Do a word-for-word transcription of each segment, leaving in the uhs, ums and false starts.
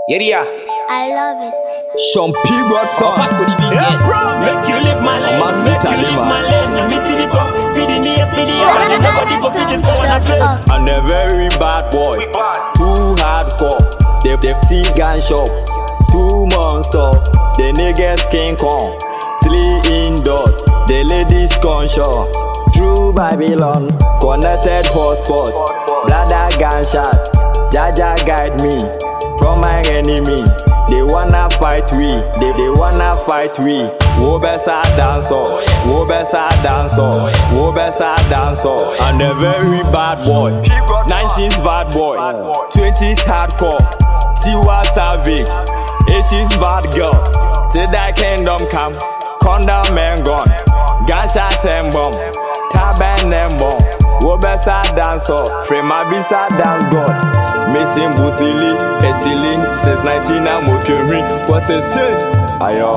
Yeah, I love it. Some period song. Yes, make you live my lane, make you live my lane. I'm meeting it up, speeding the speedy up, and nobody go fit this phone and fail. And a very bad boy, too hardcore. They they see gun shop, two monster. The niggas King Kong, three indoors. The ladies conscious. True Babylon, connected hotspot. Brother gunshot, Jaja guide me from my enemy. They wanna fight we, they, they wanna fight we. Wo besa dancer, wo besa dancer, wo besa dancer. And a very bad boy, nineties bad boy, twenties hardcore, Tiwa Savage, eighties bad girl. Till that kingdom come, condom and gone, gunshot and bomb, taban and bomb. Wo besa dancer, free my bisa dance god. Missing Busili, Esili, since nineteen I'm working. What a say? Ayo,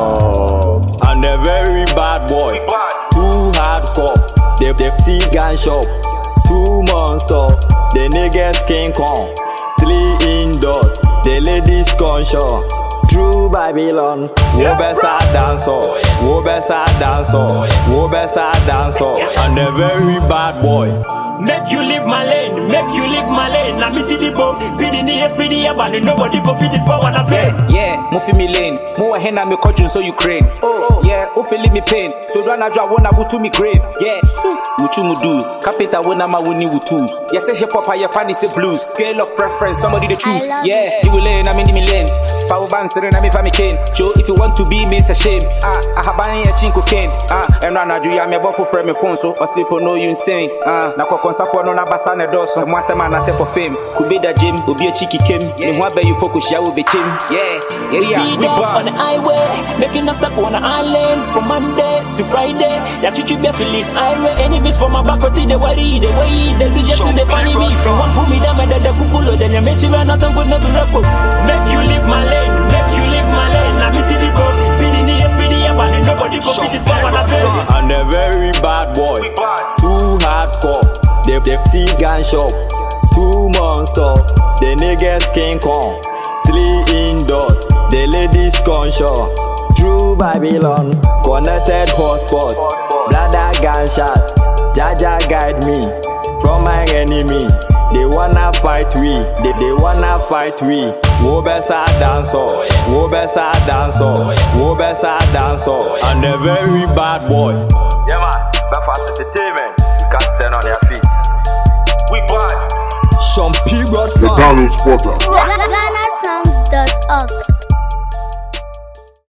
and a very bad boy, too hardcore. They they see gun shop, two monster. The niggas King Kong, three indoors. The ladies conscious. True Babylon, wo besa dancer, wo besa dancer, wo besa dancer, and a very bad boy. Make you live my lane, make you live my lane. I'm meeting the bomb, speeding the speedy up, and nobody go fit this power and fail. yeah, move me lane. More hand me country so Ukraine. Oh, yeah, oh feel me pain. So run a draw one to me grave. Yeah, muchu mudu. Capital when I'm a winning with tools. Yeah, take hip hop, I find it's a blues. Scale of preference, somebody to choose. Yeah, you will lane, I'm in the lane. Power band, sitting, I'm if I'm a cane. Joe, if you want to be me, it's a shame. Ah, I have buying a chinko cane. Ah, and run a dream, I'm a buffalo from my phone, so I sleep on no you insane. Ah, now Safo no na basa na doso mwase man na say for fame could be the gym obi a cheeky kim me ho be you focus ya will be team yeah yeah we on the highway making us stuck on the island from Monday to Friday that you be feeling highway enemies from my back to the worry the way they do just the funny me from one pull me down and the kukulo then you make sure nothing good not to rap make you live my lane make you live my lane I'm in the go speeding the speedy up and nobody go fit this power and fail and a very bad boy too hardcore. They they see gun shop, two monster. The niggas King Kong, three indoors. The ladies conscious. True Babylon, connected hotspot. Brother gunshot, Jaja guide me from my enemy. They wanna fight we, they they wanna fight we. Wo besa dancer, wo besa dancer, wo besa dancer, and a very bad boy. Yeah man, Belfast Entertainment. You can't stand on your feet. We bad. Some period. The Donald Spotter.